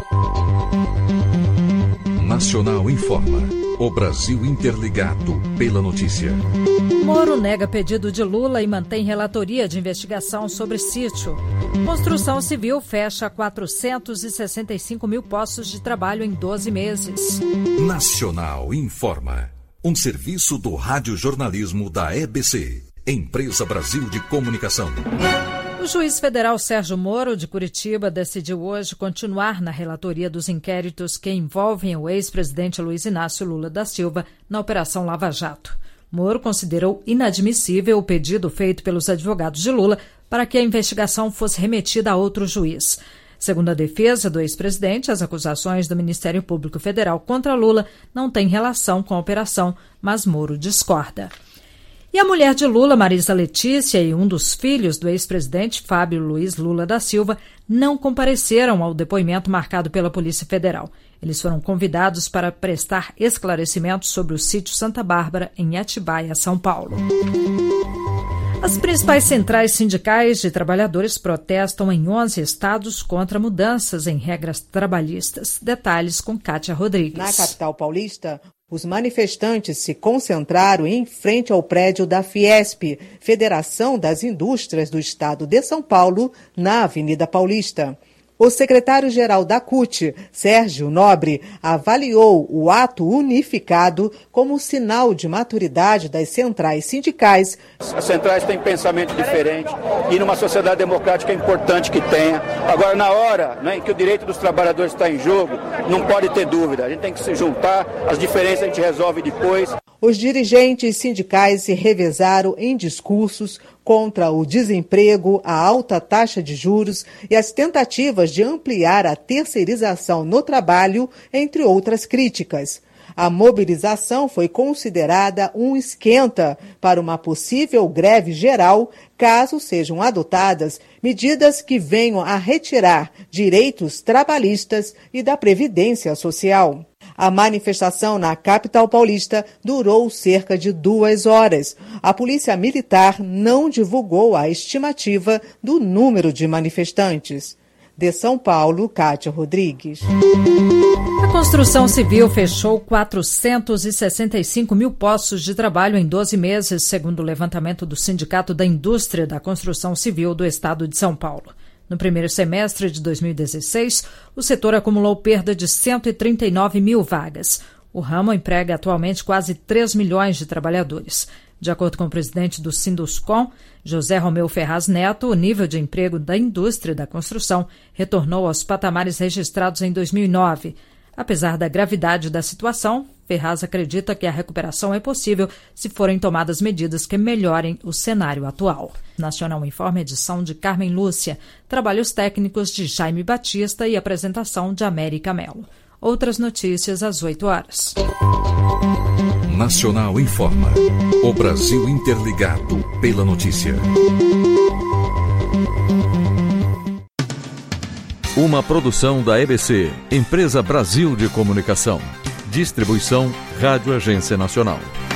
Nacional informa. O Brasil interligado pela notícia. Moro nega pedido de Lula e mantém relatoria de investigação sobre sítio. Construção civil fecha 465 mil postos de trabalho em 12 meses. Nacional informa. Um serviço do radiojornalismo da EBC, Empresa Brasil de Comunicação. O juiz federal Sérgio Moro, de Curitiba, decidiu hoje continuar na relatoria dos inquéritos que envolvem o ex-presidente Luiz Inácio Lula da Silva na Operação Lava Jato. Moro considerou inadmissível o pedido feito pelos advogados de Lula para que a investigação fosse remetida a outro juiz. Segundo a defesa do ex-presidente, as acusações do Ministério Público Federal contra Lula não têm relação com a operação, mas Moro discorda. E a mulher de Lula, Marisa Letícia, e um dos filhos do ex-presidente, Fábio Luiz Lula da Silva, não compareceram ao depoimento marcado pela Polícia Federal. Eles foram convidados para prestar esclarecimentos sobre o sítio Santa Bárbara, em Atibaia, São Paulo. As principais centrais sindicais de trabalhadores protestam em 11 estados contra mudanças em regras trabalhistas. Detalhes com Kátia Rodrigues. Na capital paulista, os manifestantes se concentraram em frente ao prédio da Fiesp, Federação das Indústrias do Estado de São Paulo, na Avenida Paulista. O secretário-geral da CUT, Sérgio Nobre, avaliou o ato unificado como sinal de maturidade das centrais sindicais. As centrais têm pensamento diferente e numa sociedade democrática é importante que tenha. Agora, na hora, né, em que o direito dos trabalhadores está em jogo, não pode ter dúvida. A gente tem que se juntar, as diferenças a gente resolve depois. Os dirigentes sindicais se revezaram em discursos contra o desemprego, a alta taxa de juros e as tentativas de ampliar a terceirização no trabalho, entre outras críticas. A mobilização foi considerada um esquenta para uma possível greve geral, caso sejam adotadas medidas que venham a retirar direitos trabalhistas e da Previdência Social. A manifestação na capital paulista durou cerca de 2 horas. A Polícia Militar não divulgou a estimativa do número de manifestantes. De São Paulo, Kátia Rodrigues. A construção civil fechou 465 mil postos de trabalho em 12 meses, segundo o levantamento do Sindicato da Indústria da Construção Civil do Estado de São Paulo. No primeiro semestre de 2016, o setor acumulou perda de 139 mil vagas. O ramo emprega atualmente quase 3 milhões de trabalhadores. De acordo com o presidente do Sinduscom, José Romeu Ferraz Neto, o nível de emprego da indústria da construção retornou aos patamares registrados em 2009. Apesar da gravidade da situação, Ferraz acredita que a recuperação é possível se forem tomadas medidas que melhorem o cenário atual. Nacional Informa, edição de Carmen Lúcia, trabalhos técnicos de Jaime Batista e apresentação de América Melo. Outras notícias às 8 horas. Nacional Informa. O Brasil interligado pela notícia. Uma produção da EBC, Empresa Brasil de Comunicação. Distribuição Rádio Agência Nacional.